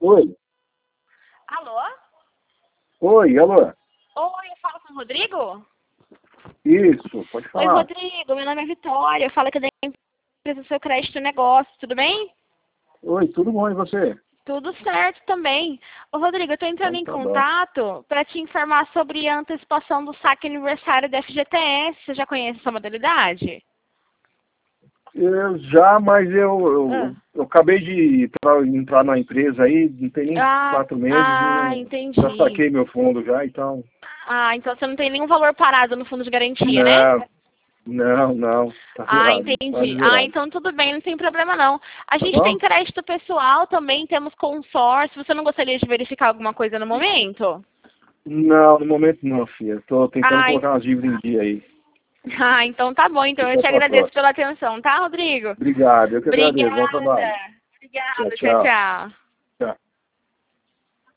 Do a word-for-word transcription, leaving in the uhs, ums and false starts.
Oi. Alô? Oi, alô. Oi, eu falo com o Rodrigo? Isso, pode Oi, falar. Rodrigo, meu nome é Vitória, eu falo que da empresa do seu crédito e negócio, tudo bem? Oi, tudo bom, e você? Tudo certo também. Ô, Rodrigo, eu estou entrando Então em tá bom. contato para te informar sobre a antecipação do saque aniversário da F G T S. Você já conhece essa modalidade? Eu já, mas eu, Ah, eu, eu acabei de entrar, entrar na empresa aí, não tem nem ah, quatro meses, e ah, não, já entendi. saquei meu fundo já, então... Ah, então você não tem nenhum valor parado no fundo de garantia, né? Não, não, não, tá Ah, zerado, quase entendi. Ah, zerado. então tudo bem, não tem problema não. A Tá gente tem bom? crédito pessoal também, temos consórcio. Você não gostaria de verificar alguma coisa no momento? Não, no momento não, filha. Eu tô tentando Ah, colocar umas dívidas em dia aí. ah, então tá bom. Então eu Deixa te pra agradeço próxima. pela atenção, tá, Rodrigo? Obrigado, eu que agradeço. Bom Obrigada. trabalho. Tchau, Obrigada. Tchau, tchau. tchau.